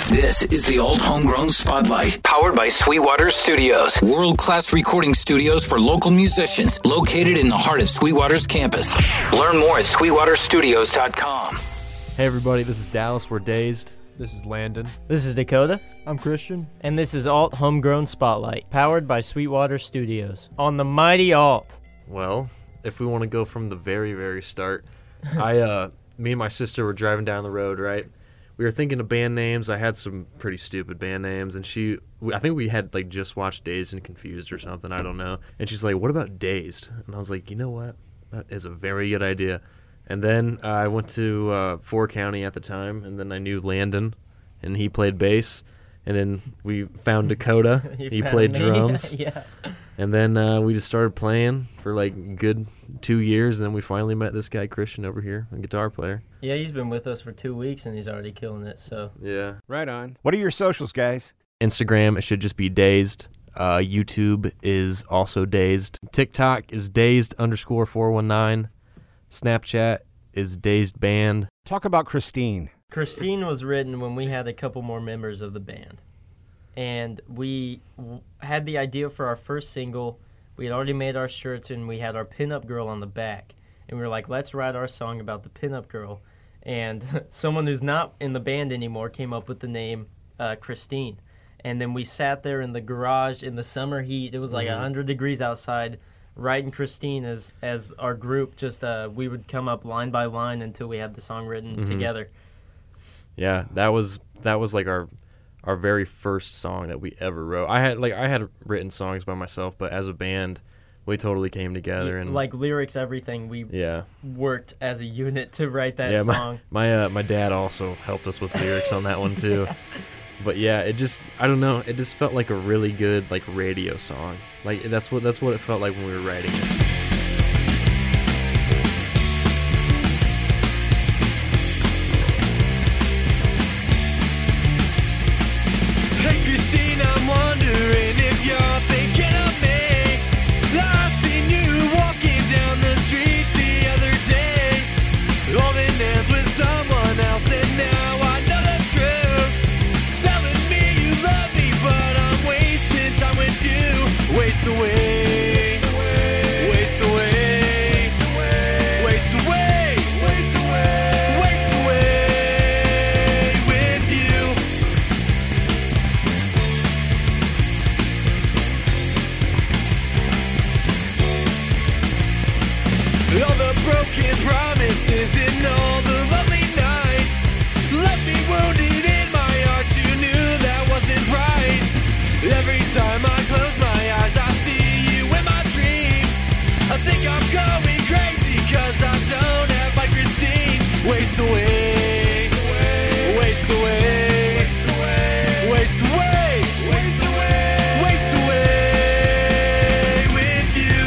This is the Alt Homegrown Spotlight, powered by Sweetwater Studios, world-class recording studios for local musicians, located in the heart of Sweetwater's campus. Learn more at sweetwaterstudios.com. Hey everybody, this is Dallas. We're Dazed. This is Landon. This is Dakota. I'm Christian. And this is Alt Homegrown Spotlight, powered by Sweetwater Studios. On the mighty Alt. Well, if we want to go from the very, very start, me and my sister were driving down the road, right? We were thinking of band names. I had some pretty stupid band names, and I think we had like just watched Dazed and Confused or something, I don't know. And she's like, what about Dazed? And I was like, you know what? That is a very good idea. And then I went to Fort County at the time, and then I knew Landon, and he played bass. And then we found Dakota. he played drums. Yeah. And then we just started playing for like a good 2 years, and then we finally met this guy, Christian, over here, a guitar player. Yeah, he's been with us for 2 weeks, and he's already killing it, so. Yeah. Right on. What are your socials, guys? Instagram, it should just be Dazed. YouTube is also Dazed. TikTok is Dazed_419. Snapchat is Dazed Band. Talk about Christine. Christine was written when we had a couple more members of the band. And we had the idea for our first single. We had already made our shirts, and we had our pinup girl on the back. And we were like, let's write our song about the pinup girl. And someone who's not in the band anymore came up with the name Christine. And then we sat there in the garage in the summer heat. It was like 100 degrees outside, writing Christine as our group. Just we would come up line by line until we had the song written together. Yeah, that was like our very first song that we ever wrote. I had written songs by myself, but as a band, we totally came together and like lyrics, everything. We worked as a unit to write that song. My dad also helped us with lyrics on that one too. But yeah, it just felt like a really good like radio song. Like that's what it felt like when we were writing it. All the broken promises and all the lonely nights left me wounded in my heart. You knew that wasn't right. Every time I close my eyes, I see you in my dreams. I think I'm going crazy 'cause I don't have my Christine. Waste away, waste away, waste away, waste away, waste away, waste away with you.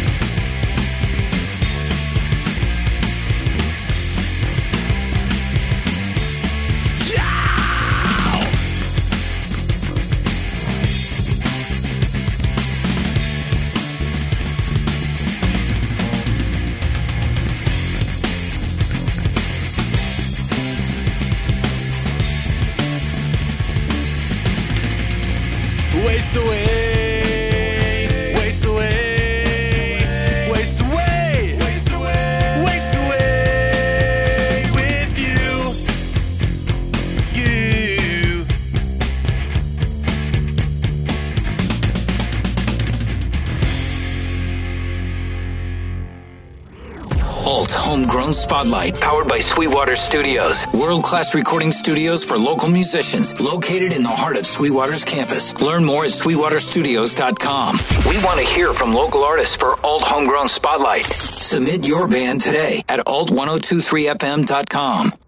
Waste away, waste away, waste away, waste away, waste away with you. Alt Homegrown Spotlight, powered by Sweetwater Studios, world-class recording studios for local musicians, located in the heart of Sweetwater's campus. Learn more at sweetwaterstudios.com. We want to hear from local artists for Alt Homegrown Spotlight. Submit your band today at alt1023fm.com.